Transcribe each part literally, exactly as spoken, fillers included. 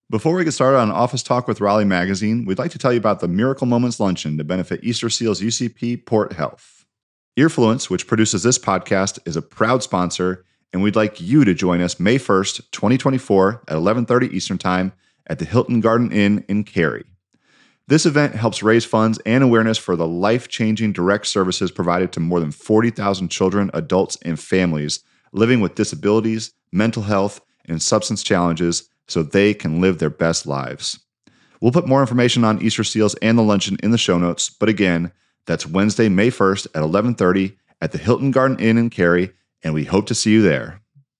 Before we get started on Office Talk with Raleigh Magazine, we'd like to tell you about the Miracle Moments Luncheon to benefit Easter Seals U C P Port Health. Earfluence, which produces this podcast, is a proud sponsor, and we'd like you to join us May first, twenty twenty-four at eleven thirty Eastern Time at the Hilton Garden Inn in Cary. This event helps raise funds and awareness for the life-changing direct services provided to more than forty thousand children, adults, and families living with disabilities, mental health, and substance challenges so they can live their best lives. We'll put more information on Easter Seals and the luncheon in the show notes, but again, that's Wednesday, May first at eleven thirty at the Hilton Garden Inn in Cary, and we hope to see you there.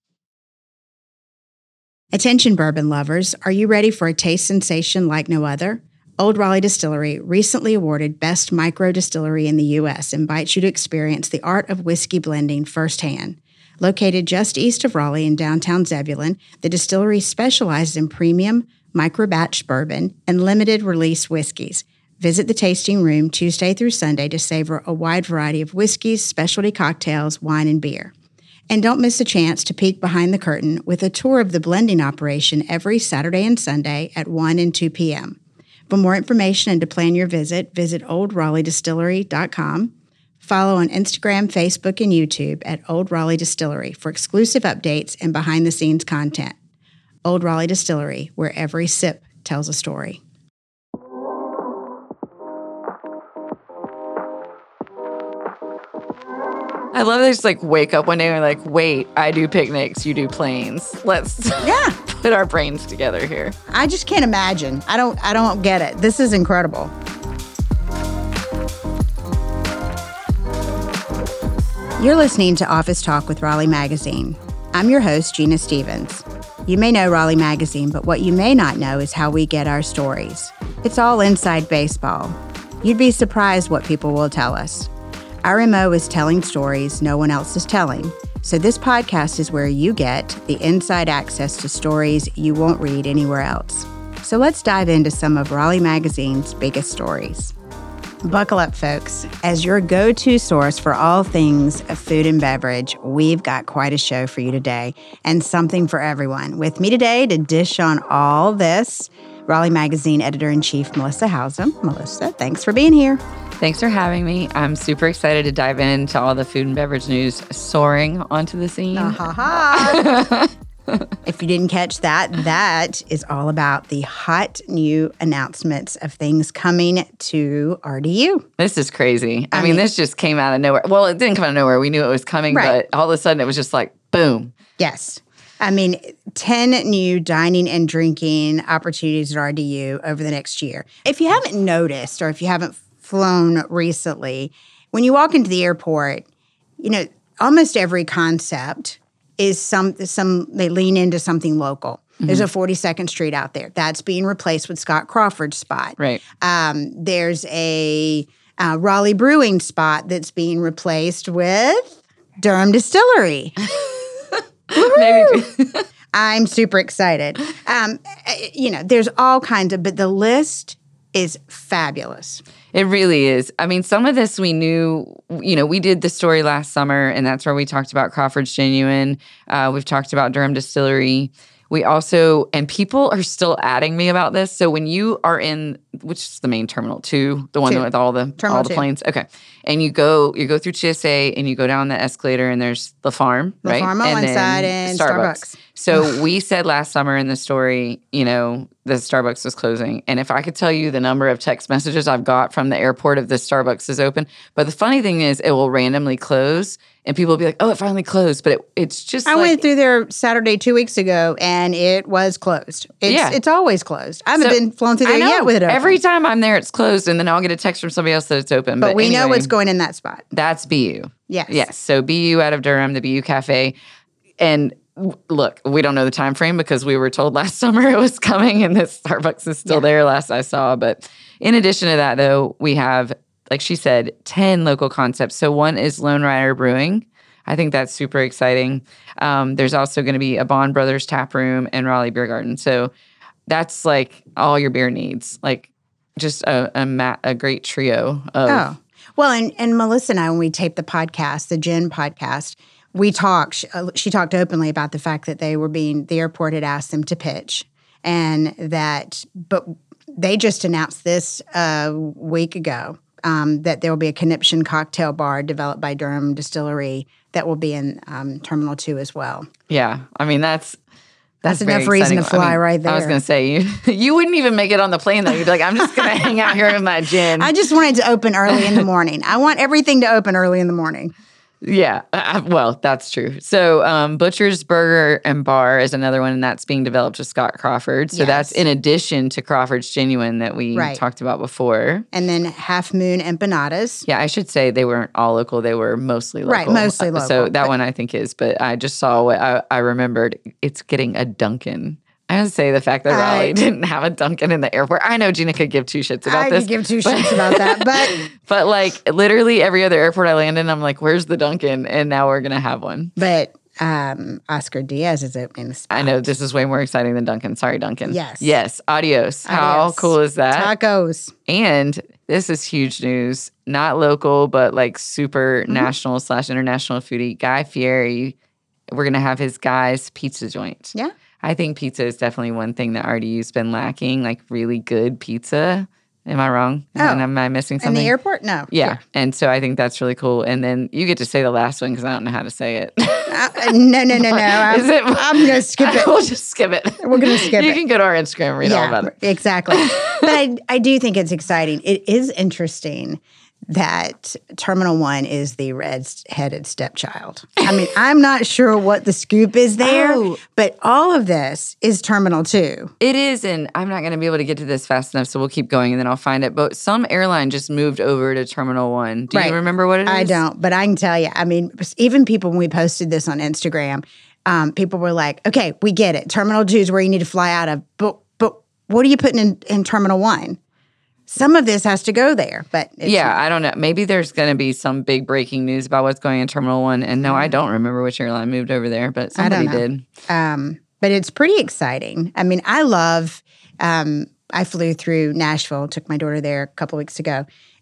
Attention bourbon lovers, are you ready for a taste sensation like no other? Old Raleigh Distillery, recently awarded Best Micro Distillery in the U S, invites you to experience the art of whiskey blending firsthand. Located just east of Raleigh in downtown Zebulon, the distillery specializes in premium, micro-batch bourbon, and limited-release whiskeys. Visit the tasting room Tuesday through Sunday to savor a wide variety of whiskeys, specialty cocktails, wine, and beer. And don't miss a chance to peek behind the curtain with a tour of the blending operation every Saturday and Sunday at one and two p.m. For more information and to plan your visit, visit old raleigh distillery dot com. Follow on Instagram, Facebook, and YouTube at Old Raleigh Distillery for exclusive updates and behind-the-scenes content. Old Raleigh Distillery, where every sip tells a story. I love they just like wake up one day and are like, wait, I do picnics, you do planes. Let's yeah. put our brains together here. I just can't imagine. I don't I don't get it. This is incredible. You're listening to Office Talk with Raleigh Magazine. I'm your host, Gina Stevens. You may know Raleigh Magazine, but what you may not know is how we get our stories. It's all inside baseball. You'd be surprised what people will tell us. Our M O is telling stories no one else is telling. So this podcast is where you get the inside access to stories you won't read anywhere else. So let's dive into some of Raleigh Magazine's biggest stories. Buckle up, folks. As your go-to source for all things food and beverage, we've got quite a show for you today and something for everyone. With me today to dish on all this, Raleigh Magazine Editor-in-Chief Melissa Howsam. Melissa, thanks for being here. Thanks for having me. I'm super excited to dive into all the food and beverage news soaring onto the scene. Uh-ha-ha. If you didn't catch that, that is all about the hot new announcements of things coming to R D U. This is crazy. I, I mean, mean, this just came out of nowhere. Well, it didn't come out of nowhere. We knew it was coming, right. But all of a sudden it was just like, boom. Yes. I mean, ten new dining and drinking opportunities at R D U over the next year. If you haven't noticed or if you haven't flown recently, when you walk into the airport, you know, almost every concept is some, some they lean into something local. Mm-hmm. There's a forty-second Street out there. That's being replaced with Scott Crawford's spot. Right. Um, there's a uh, Raleigh Brewing spot that's being replaced with Durham Distillery. Maybe. I'm super excited. Um, you know, there's all kinds of, but the list is fabulous. It really is. I mean, some of this we knew, you know, we did the story last summer, and that's where we talked about Crawford's Genuine. Uh, we've talked about Durham Distillery. We also, and people are still adding me about this. So when you are in, which is the main terminal two, the one two. with all the terminal all the two. planes. Okay. And you go, you go through T S A and you go down the escalator and there's the farm, the right? farm on and one side and Starbucks. Starbucks. So we said last summer in the story, you know, the Starbucks was closing. And if I could tell you the number of text messages I've got from the airport of this Starbucks is open. But the funny thing is it will randomly close and people will be like, oh, it finally closed. But it, it's just I like, went through there Saturday two weeks ago and it was closed. It's, yeah. it's always closed. I haven't So, been flown through there I know. yet with it open. Every time I'm there, it's closed. And then I'll get a text from somebody else that it's open. But, But, we anyway, know what's going in that spot. That's B U. Yes. Yes. So B U out of Durham, the B U Cafe. And look, we don't know the time frame because we were told last summer it was coming and this Starbucks is still yeah. there last I saw. But in addition to that, though, we have, like she said, ten local concepts. So one is Lone Rider Brewing. I think that's super exciting. Um, there's also going to be a Bond Brothers Tap Room and Raleigh Beer Garden. So that's like all your beer needs. Like just a a, ma- a great trio of... Oh. Well, and, and Melissa and I, when we taped the podcast, the Gin podcast, we talked, she, uh, she talked openly about the fact that they were being, the airport had asked them to pitch. and that, but they just announced this a week ago um, that there will be a conniption cocktail bar developed by Durham Distillery that will be in um, Terminal two as well. Yeah. I mean, that's That's, That's enough reason to exciting. fly I mean, right there. I was going to say, you, you wouldn't even make it on the plane, though. You'd be like, I'm just going to hang out here with my gin. I just wanted to open early in the morning. I want everything to open early in the morning. Yeah, uh, well, that's true. So, um, Butcher's Burger and Bar is another one, and that's being developed with Scott Crawford. So Yes. that's in addition to Crawford's Genuine that we Right. talked about before. And then Half Moon Empanadas. Yeah, I should say they weren't all local; they were mostly local. Right, mostly Uh, So local, that but- one I think is. But I just saw what I, I remembered. It's getting a Dunkin'. I would say the fact that Raleigh I- didn't have a Dunkin' in the airport. I know Gina could give two shits about I this. could give two but- shits about that, but But like literally every other airport I land in, I'm like, "Where's the Dunkin'?" And now we're gonna have one. but um, Oscar Diaz is opening the spot. I know this is way more exciting than Dunkin'. Sorry, Dunkin'. Yes. Yes. Adios. How Adios. cool is that? Tacos. And this is huge news. Not local, but like super Mm-hmm. national slash international foodie. Guy Fieri. We're gonna have his Guy's Pizza Joint. Yeah. I think pizza is definitely one thing that R D U's been lacking. Like really good pizza. Am I wrong? Oh. And am I missing In something? the airport? No. Yeah. And so I think that's really cool. And then you get to say the last one because I don't know how to say it. Uh, no, no, no, no. I'm, Is it- I'm going to skip it. We'll just skip it. We're gonna skip you it. can go to our Instagram and read all about it. Exactly. But I, I do think it's exciting. It is interesting that Terminal One is the red-headed stepchild. I mean, I'm not sure what the scoop is there, Oh. but all of this is Terminal Two. It is, and I'm not going to be able to get to this fast enough, so we'll keep going and then I'll find it. But some airline just moved over to Terminal One. Do Right. you remember what it is? I don't, but I can tell you. I mean, even people when we posted this on Instagram, um, people were like, "Okay, we get it. Terminal Two is where you need to fly out of, but but what are you putting in, in Terminal One?" Some of this has to go there, but it's Yeah, I don't know. Maybe there's going to be some big breaking news about what's going in Terminal One. And no, I don't remember which airline moved over there, but I don't somebody know. did. Um, but it's pretty exciting. I mean, I love. Um, I flew through Nashville, took my daughter there a couple weeks ago,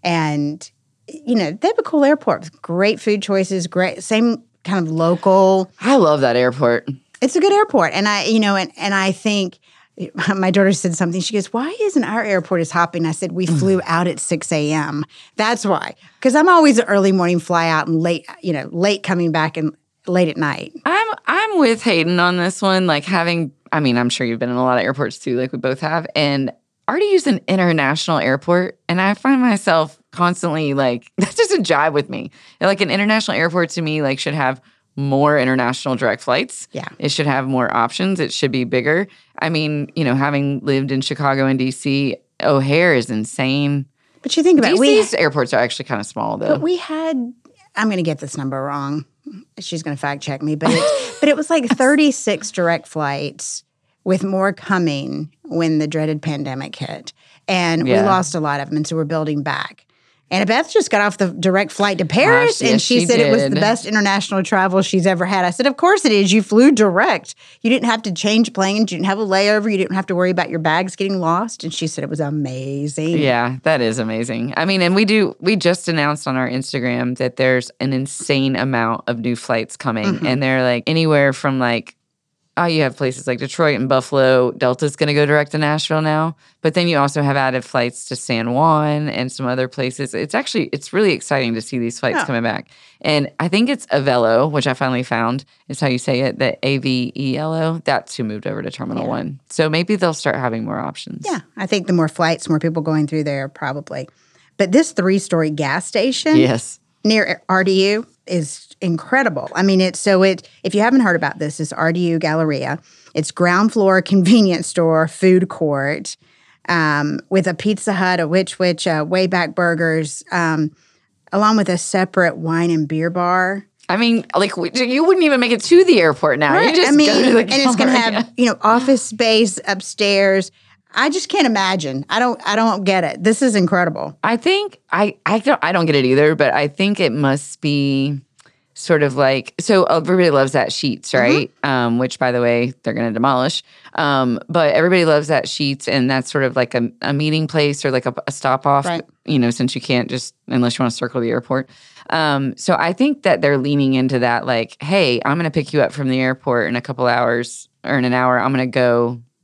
and you know they have a cool airport with great food choices, great same kind of local. I love that airport. It's a good airport, and I, you know, and and I think my daughter said something. She goes, "Why isn't our airport as hopping?" I said, "We flew out at six a.m. That's why, because I'm always an early morning fly out and late, you know, late coming back and late at night." I'm I'm with Hayden on this one. Like having, I mean, I'm sure you've been in a lot of airports too, like we both have. And R D U's an international airport, and I find myself constantly like that doesn't jive with me. Like an international airport to me, like should have more international direct flights. Yeah. It should have more options. It should be bigger. I mean, you know, having lived in Chicago and D C, O'Hare is insane. But you think about it, we, D C's airports are actually kind of small though. but we had. I'm going to get this number wrong. She's going to fact check me, but it, but it was like thirty-six direct flights, with more coming when the dreaded pandemic hit, and Yeah. we lost a lot of them, and so we're building back. And Beth just got off the direct flight to Paris, Gosh, and yes, she, she said it was did. the best international travel she's ever had. I said, "Of course it is. You flew direct. You didn't have to change planes. You didn't have a layover. You didn't have to worry about your bags getting lost." And she said it was amazing. Yeah, that is amazing. I mean, and we do, we just announced on our Instagram that there's an insane amount of new flights coming. Mm-hmm. And they're like anywhere from like, oh, you have places like Detroit and Buffalo. Delta's going to go direct to Nashville now. But then you also have added flights to San Juan and some other places. It's actually, it's really exciting to see these flights Yeah. coming back. And I think it's Avelo, which I finally found is how you say it, the A V E L O. That's who moved over to Terminal Yeah. One. So maybe they'll start having more options. Yeah, I think the more flights, more people going through there, probably. But this three-story gas station Yes. near R D U is incredible. I mean, it's so it. If you haven't heard about this, it's R D U Galleria. It's ground floor convenience store, food court, um, with a Pizza Hut, a Which Wich, uh, Wayback Burgers, um, along with a separate wine and beer bar. I mean, like we- you wouldn't even make it to the airport now. You just I mean, go to the and it's going to car. have you know office space upstairs. I just can't imagine. I don't. I don't get it. This is incredible. I think I I don't I don't get it either, but I think it must be sort of like so everybody loves that Sheets, right? Um, which by the way they're going to demolish. Um, but everybody loves that Sheets, and that's sort of like a, a meeting place or like a, a stop off. Right. You know, since you can't just unless you want to circle the airport. Um, so I think that they're leaning into that, like, hey, I'm going to pick you up from the airport in a couple hours or in an hour. I'm going to go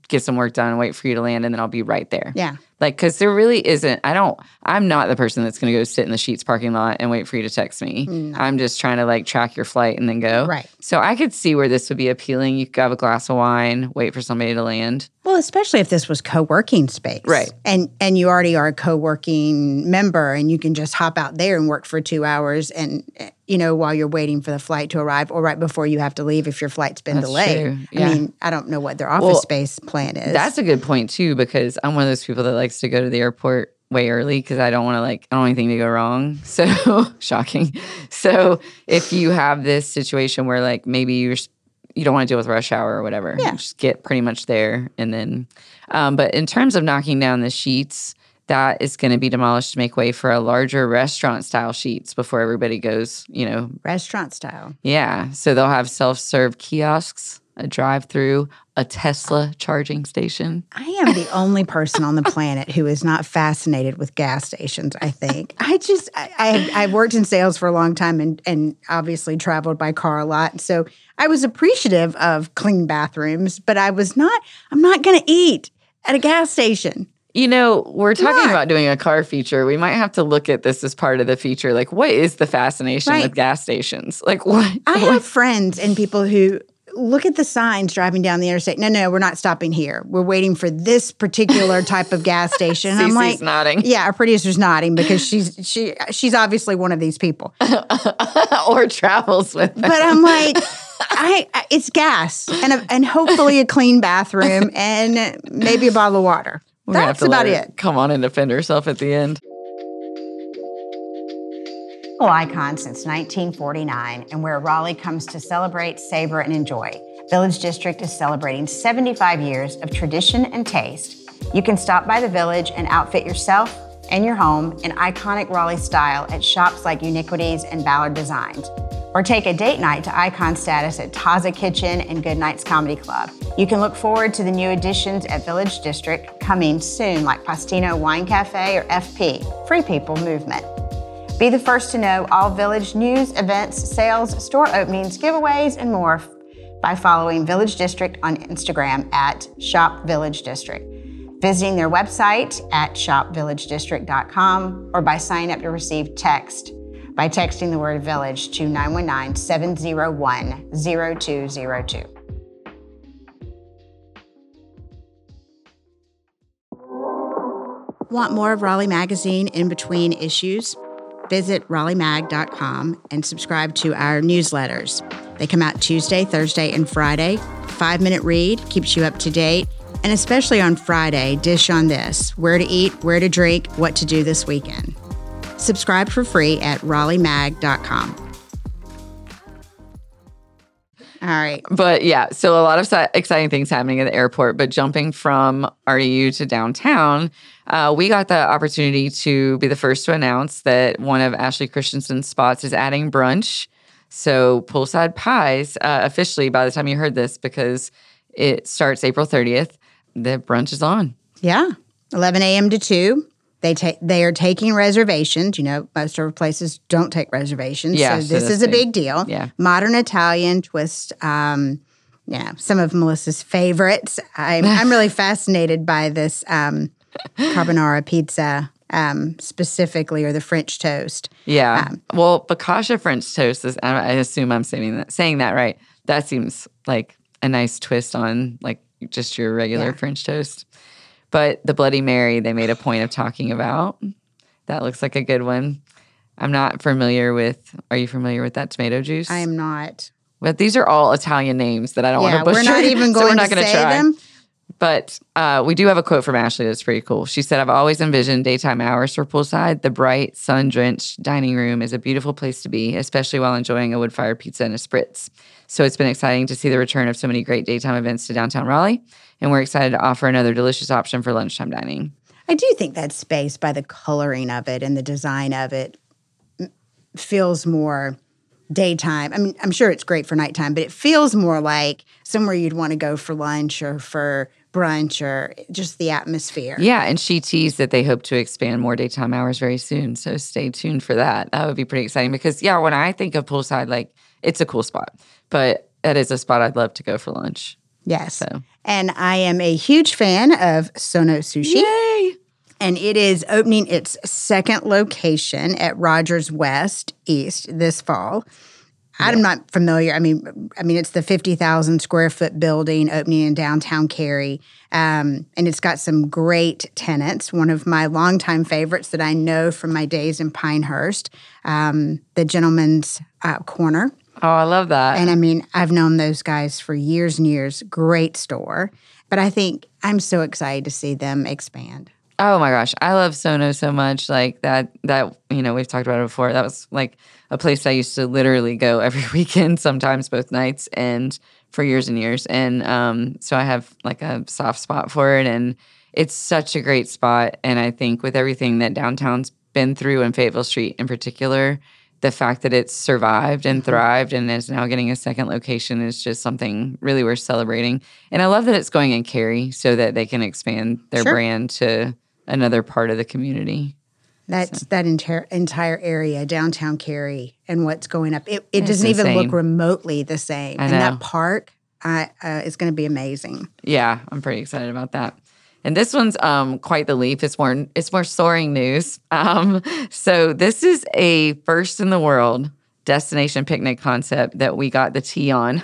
get some work done and wait for you to land, and then I'll be right there. Yeah. Like, because there really isn't, I don't, I'm not the person that's going to go sit in the Sheetz parking lot and wait for you to text me. No. I'm just trying to like track your flight and then go. Right. So I could see where this would be appealing. You could have a glass of wine, wait for somebody to land. Well, especially if this was co-working space. Right. And and you already are a co-working member and you can just hop out there and work for two hours and, you know, while you're waiting for the flight to arrive or right before you have to leave if your flight's been That's delayed. true. Yeah. I mean, I don't know what their office Well, space plan is. That's a good point too, because I'm one of those people that likes to go to the airport way early because I don't want to like, I don't want anything to go wrong. So shocking. So if you have this situation where like maybe you're, you don't want to deal with rush hour or whatever, Yeah. just get pretty much there. And then, um, but in terms of knocking down the Sheetz, that is going to be demolished to make way for a larger restaurant style Sheetz before everybody goes, you know. Restaurant style. Yeah. So they'll have self-serve kiosks, a drive-through, a Tesla charging station. I am the only person on the planet who is not fascinated with gas stations, I think. I just, I, I, I've worked in sales for a long time and, and obviously traveled by car a lot. So I was appreciative of clean bathrooms, but I was not, I'm not going to eat at a gas station. You know, we're talking What? about doing a car feature. We might have to look at this as part of the feature. Like, what is the fascination Right. with gas stations? Like, what? I what- have friends and people who look at the signs driving down the interstate. No, no, we're not stopping here. We're waiting for this particular type of gas station. And I'm Cece's like, nodding. yeah, our producer's nodding because she's she she's obviously one of these people. or travels with them. But I'm like, I, I it's gas and a, and hopefully a clean bathroom and maybe a bottle of water. We're gonna have That's to about let her it. Come on and defend herself at the end. Icon since nineteen forty-nine and where Raleigh comes to celebrate, savor, and enjoy. Village District is celebrating seventy-five years of tradition and taste. You can stop by the Village and outfit yourself and your home in iconic Raleigh style at shops like Uniquities and Ballard Designs. Or take a date night to icon status at Taza Kitchen and Good Nights Comedy Club. You can look forward to the new additions at Village District coming soon like Pastino Wine Cafe or F P, Free People Movement. Be the first to know all Village news, events, sales, store openings, giveaways, and more by following Village District on Instagram at Shop Village District, visiting their website at shop village district dot com, or by signing up to receive text by texting the word Village to nine one nine, seven zero one, zero two zero two. Want more of Raleigh Magazine in between issues? Visit raleigh mag dot com and subscribe to our newsletters. They come out Tuesday, Thursday, and Friday. Five-minute read keeps you up to date. And especially on Friday, dish on this: where to eat, where to drink, what to do this weekend. Subscribe for free at raleigh mag dot com. All right. But yeah, so a lot of si- exciting things happening at the airport. But jumping from R E U to downtown, uh, we got the opportunity to be the first to announce that one of Ashley Christensen's spots is adding brunch. So Poolside Pies, uh, officially, by the time you heard this, because it starts April thirtieth, the brunch is on. Yeah, eleven a.m. to two. They take they are taking reservations. You know, most of our places don't take reservations. Yeah, so so this that's is a big. big deal. Yeah. Modern Italian twist. Um, yeah, some of Melissa's favorites. I'm I'm really fascinated by this um, carbonara pizza um, specifically, or the French toast. Yeah. Um, well, Bacasha French toast is, I I assume I'm saying that, saying that right. That seems like a nice twist on like just your regular Yeah. French toast. But the Bloody Mary, they made a point of talking about. That looks like a good one. I'm not familiar with, are you familiar with that tomato juice? I am not. But these are all Italian names that I don't Yeah, want to butcher. we're not even so going we're not to gonna say try. them. But uh, we do have a quote from Ashley that's pretty cool. She said, "I've always envisioned daytime hours for Poolside. The bright, sun-drenched dining room is a beautiful place to be, especially while enjoying a wood-fired pizza and a spritz. So it's been exciting to see the return of so many great daytime events to downtown Raleigh, and we're excited to offer another delicious option for lunchtime dining." I do think that space, by the coloring of it and the design of it, m- feels more daytime. I mean, I'm sure it's great for nighttime, but it feels more like somewhere you'd want to go for lunch or for brunch or just the atmosphere. Yeah, and she teased that they hope to expand more daytime hours very soon. So stay tuned for that. That would be pretty exciting because, yeah, when I think of Poolside, like, it's a cool spot. But that is a spot I'd love to go for lunch. Yes. So. And I am a huge fan of Sono Sushi. Yay! And it is opening its second location at Rogers West East this fall. I'm yeah. not familiar. I mean, I mean, it's the fifty thousand square foot building opening in downtown Cary. Um, and it's got some great tenants. One of my longtime favorites that I know from my days in Pinehurst, um, the Gentleman's uh, Corner. Oh, I love that. And I mean, I've known those guys for years and years. Great store. But I think I'm so excited to see them expand. Oh my gosh, I love Sono so much. Like that, that, you know, we've talked about it before. That was like a place I used to literally go every weekend, sometimes both nights, and for years and years. And um, so I have like a soft spot for it. And it's such a great spot. And I think with everything that downtown's been through, and Fayetteville Street in particular, the fact that it's survived and thrived and is now getting a second location is just something really worth celebrating. And I love that it's going in Cary so that they can expand their Sure. brand to another part of the community. That's so. That entire entire area, downtown Cary, and what's going up. It, it It's doesn't even insane. look remotely the same. I And know. that park uh, uh, is going to be amazing. Yeah, I'm pretty excited about that. And this one's um, quite the leap. It's more it's more soaring news. Um, so this is a first in the world destination picnic concept that we got the tea on.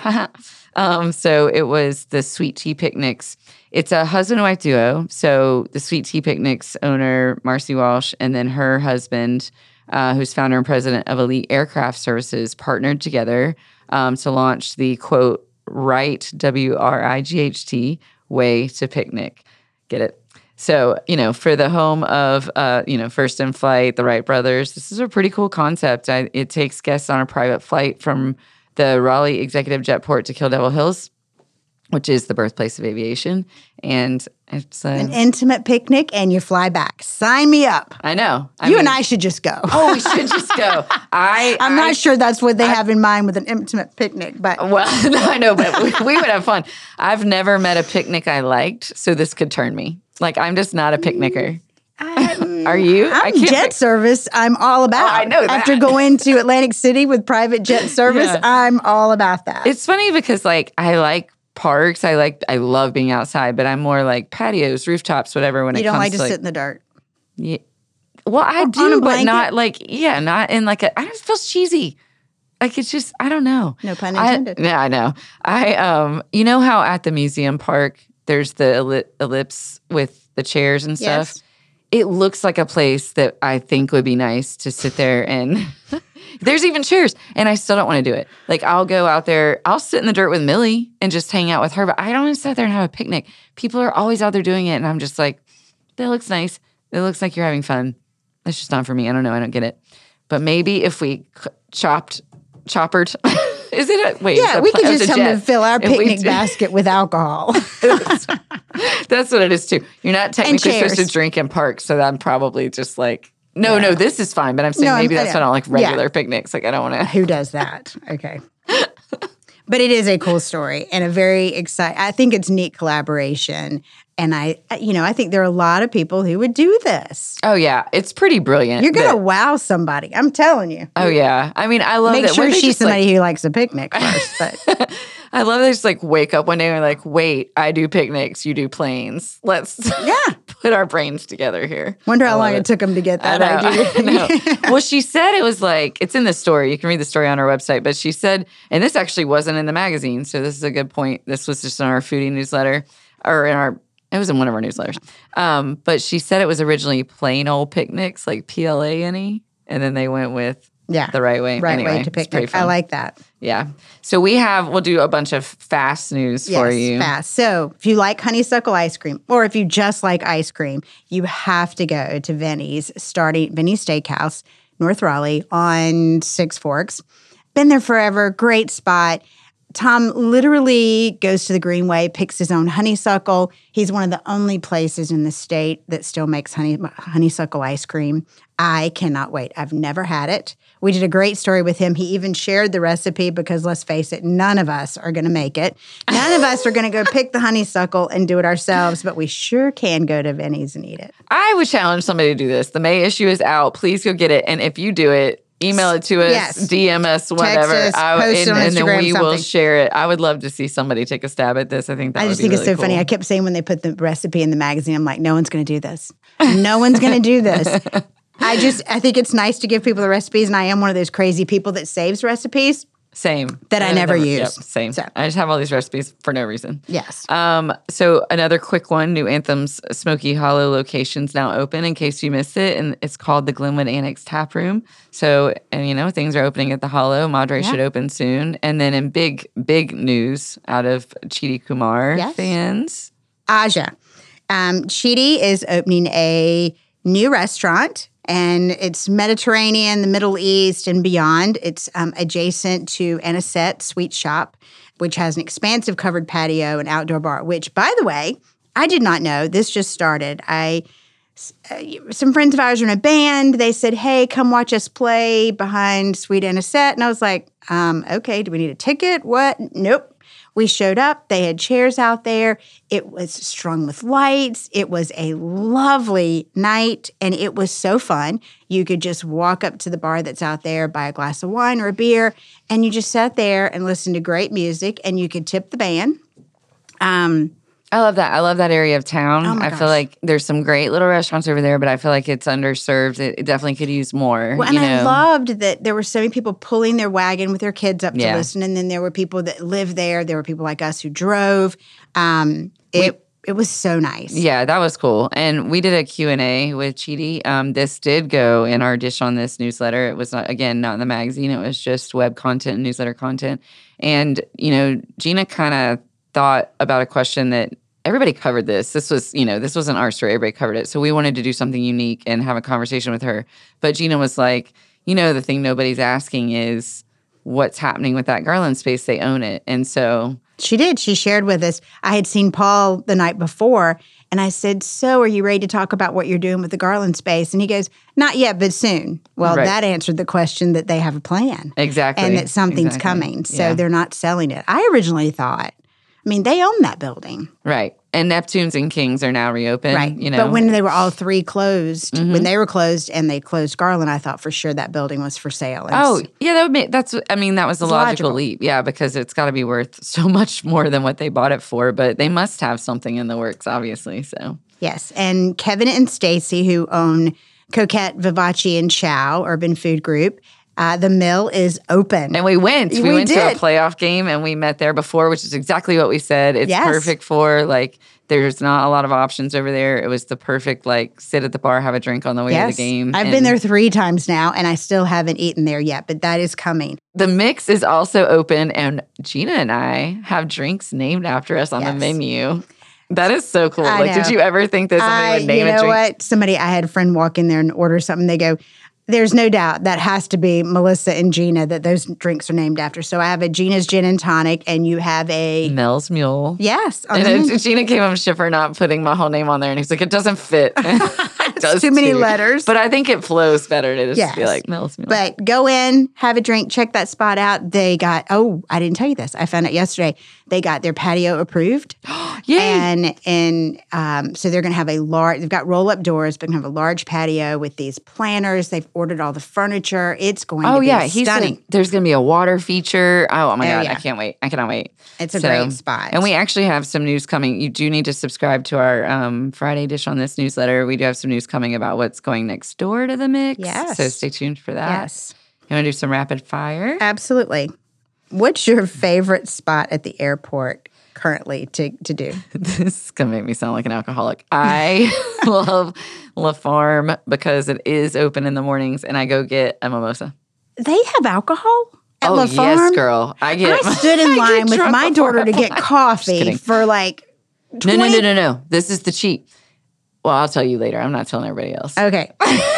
um, so it was the Sweet Tea Picnics. It's a husband and wife duo. So the Sweet Tea Picnics owner, Marcy Walsh, and then her husband, uh, who's founder and president of Elite Aircraft Services, partnered together um, to launch the, quote, right, W R I G H T, way to picnic. Get it? So, you know, for the home of, uh, you know, First in Flight, the Wright brothers, this is a pretty cool concept. I, it takes guests on a private flight from the Raleigh Executive Jetport to Kill Devil Hills, which is the birthplace of aviation. And it's uh, An intimate picnic, and you fly back. Sign me up. I know. I you mean, and I should just go. Oh, we should just go. I, I'm I, not sure that's what they I, have in mind with an intimate picnic, but Well, no, I know, but we, we would have fun. I've never met a picnic I liked, so this could turn me. Like, I'm just not a picnicker. I'm, Are you? I'm I can't jet pick- service. I'm all about. Oh, I know that. After going to Atlantic City with private jet service, Yeah. I'm all about that. It's funny because, like, I like parks. I like, I love being outside, but I'm more like patios, rooftops, whatever. When you it don't comes like to, to like, sit in the dirt. Yeah. Well, I On do, a but blanket? not like, yeah, not in like a, I just feel cheesy. Like, it's just, I don't know. No pun I, intended. yeah, I know. I, um, you know how at the museum park, there's the elli- ellipse with the chairs and stuff? Yes. It looks like a place that I think would be nice to sit there and there's even chairs, and I still don't want to do it. Like, I'll go out there, I'll sit in the dirt with Millie and just hang out with her, but I don't want to sit there and have a picnic. People are always out there doing it, and I'm just like, that looks nice. It looks like you're having fun. That's just not for me. I don't know. I don't get it. But maybe if we c- chopped, choppered, is it a, wait. Yeah, it's a we pla- could it's just a come jet. and fill our If we picnic do- basket with alcohol. That's what it is too. You're not technically supposed to chairs. drink in parks, so I'm probably just like, no, no, this is fine. But I'm saying No, maybe I'm- that's why I don't like yeah. regular picnics. Like, I don't want to. Who does that? Okay. But it is a cool story and a very exciting, I think it's neat collaboration. And I, you know, I think there are a lot of people who would do this. Oh yeah, it's pretty brilliant. You're going to that- wow somebody. I'm telling you. Oh yeah, I mean, I love Make that. sure when they she's just, like- somebody who likes a picnic first. But I love they just like wake up one day and are like, wait, I do picnics, you do planes. Let's yeah. put our brains together here. Wonder I how love long it. took them to get that I know, idea. I know. Well, she said it was like, it's in the story. You can read the story on our website. But she said, and this actually wasn't in the magazine, so this is a good point. This was just in our foodie newsletter, or in our, it was in one of our newsletters. Um, but she said it was originally plain old picnics, like P L A N E, and then they went with Yeah. the right way. Right anyway, way to it's pretty picnic. I fun. like that. Yeah. So we have, we'll do a bunch of fast news Yes, for you. fast. So if you like honeysuckle ice cream, or if you just like ice cream, you have to go to Vinny's, starting Vinny's Steakhouse, North Raleigh on Six Forks. Been there forever. Great spot. Tom literally goes to the Greenway, picks his own honeysuckle. He's one of the only places in the state that still makes honey, honeysuckle ice cream. I cannot wait. I've never had it. We did a great story with him. He even shared the recipe because, let's face it, none of us are going to make it. None of us are going to go pick the honeysuckle and do it ourselves, but we sure can go to Vinny's and eat it. I would challenge somebody to do this. The May issue is out. Please go get it. And if you do it, email it to us, Yes. D M us, whatever. us, I, post it and, on and then Instagram, we will something. share it. I would love to see somebody take a stab at this. I think that I would just be think really it's so funny. cool. I kept saying when they put the recipe in the magazine, I'm like, no one's going to do this. No one's going to do this. I just, I think it's nice to give people the recipes, and I am one of those crazy people that saves recipes. Same. That I Uh, never use. Yep, same. So. I just have all these recipes for no reason. Yes. Um, so another quick one, New Anthem's Smoky Hollow location's now open in case you missed it. And it's called the Glenwood Annex Tap Room. So, and you know, things are opening at the Hollow. Madre Yeah. should open soon. And then in big, big news out of Chidi Kumar Yes. fans. Aja. Um, Chidi is opening a new restaurant, and it's Mediterranean, the Middle East, and beyond. It's um, adjacent to Anisette Sweet Shop, which has an expansive covered patio and outdoor bar, which, by the way, I did not know. This just started. I uh, some friends of ours are in a band. They said, hey, come watch us play behind Sweet Anisette. And I was like, um, okay, do we need a ticket? What? Nope. We showed up. They had chairs out there. It was strung with lights. It was a lovely night, and it was so fun. You could just walk up to the bar that's out there, buy a glass of wine or a beer, and you just sat there and listened to great music, and you could tip the band. Um, I love that. I love that area of town. Oh my I gosh. feel like there's some great little restaurants over there, but I feel like it's underserved. It, it definitely could use more. Well, you and know? I loved that there were so many people pulling their wagon with their kids up Yeah. to listen, and then there were people that lived there. There were people like us who drove. Um, it it was so nice. Yeah, that was cool. And we did a Q and A with Chidi. Um, this did go in our Dish on This newsletter. It was, not, again, not in the magazine. It was just web content and newsletter content. And, you know, Gina kind of thought about a question that everybody covered this. This was, you know, this wasn't our story. Everybody covered it. So we wanted to do something unique and have a conversation with her. But Gina was like, you know, the thing nobody's asking is what's happening with that Garland space. They own it. And so... She did. She shared with us. I had seen Paul the night before, and I said, so are you ready to talk about what you're doing with the Garland space? And he goes, not yet, but soon. Well, Right. that answered the question that they have a plan. Exactly. And that something's Exactly. coming. So Yeah. they're not selling it. I originally thought, I mean, they own that building. Right. And Neptunes and Kings are now reopened. Right. You know, But when they were all three closed, Mhm. when they were closed and they closed Garland, I thought for sure that building was for sale. And Oh, s- yeah, that would make that's I mean, that was a It's logical, logical. leap. Yeah, because it's gotta be worth so much more than what they bought it for. But they must have something in the works, obviously. So yes. And Kevin and Stacy, who own Coquette, Vivace, and Chow Urban Food Group, uh, the mill is open. and we went. We, We went to did. a playoff game and we met there before, which is exactly what we said. It's Yes. perfect for like there's not a lot of options over there. It was the perfect like sit at the bar, have a drink on the way yes. to the game. I've and been there three times now, and I still haven't eaten there yet, but that is coming. The mix is also open, and Gina and I have drinks named after us on the Yes. menu. That is so cool. I like, did know. you ever think that somebody I, would name you a know drink? what? Somebody, I had a friend walk in there and order something. They go, there's no doubt that has to be Melissa and Gina that those drinks are named after. So I have a Gina's Gin and Tonic, and you have a, Mel's Mule. yes. on And the then menu. Gina came up shit for not putting my whole name on there, and he's like, "It doesn't fit. it does too many too." letters. But I think it flows better to just be Yes. like Mel's Mule. But go in, have a drink, check that spot out. They got, oh, I didn't tell you this. I found out yesterday. They got their patio approved. Yay! And and um, so they're going to have a large, they've got roll up doors, but going to have a large patio with these planters. They've ordered all the furniture. It's going oh to be yeah, he's stunning. gonna, there's gonna be a water feature. Oh, oh my Oh, god, yeah. I can't wait. I cannot wait. It's a So- great spot. And we actually have some news coming. You do need to subscribe to our um, Friday Dish on This newsletter. We do have some news coming about what's going next door to the mix. Yes. So stay tuned for that. Yes, You want to do some rapid fire? absolutely. What's your favorite spot at the airport currently to, to do? This is going to make me sound like an alcoholic. I love La Farm because it is open in the mornings and I go get a mimosa. They have alcohol at oh, La Farm? yes, girl. I get I stood in I get line with drunk my before daughter to I get fly. Just coffee kidding. for like No, twenty no, no, no, no. This is the cheat. Well, I'll tell you later. I'm not telling everybody else. Okay.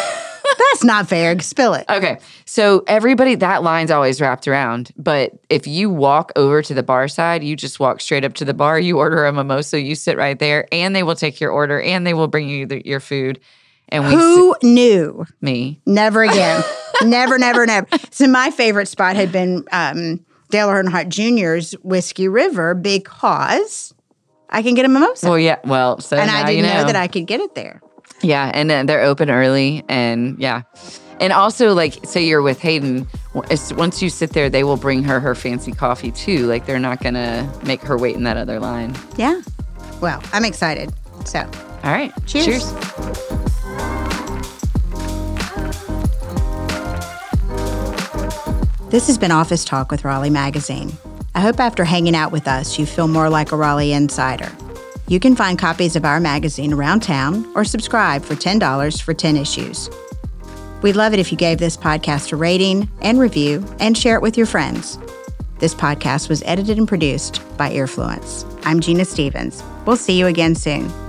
That's not fair. Spill it. Okay. So everybody, that line's always wrapped around. But if you walk over to the bar side, you just walk straight up to the bar, you order a mimosa, you sit right there, and they will take your order and they will bring you the, your food. And we Who knew? sit, me. Never again. never, never, never. So my favorite spot had been um, Dale Earnhardt Junior's Whiskey River because I can get a mimosa. Well, yeah. Well, so and now I didn't you know. know that I could get it there. Yeah, and then they're open early, and yeah. And also, like, say you're with Hayden, once you sit there, they will bring her her fancy coffee too. Like, they're not going to make her wait in that other line. Yeah. Well, I'm excited. So, all right. Cheers. Cheers. This has been Office Talk with Raleigh Magazine. I hope after hanging out with us, you feel more like a Raleigh insider. You can find copies of our magazine around town or subscribe for ten dollars for ten issues. We'd love it if you gave this podcast a rating and review and share it with your friends. This podcast was edited and produced by Earfluence. I'm Gina Stevens. We'll see you again soon.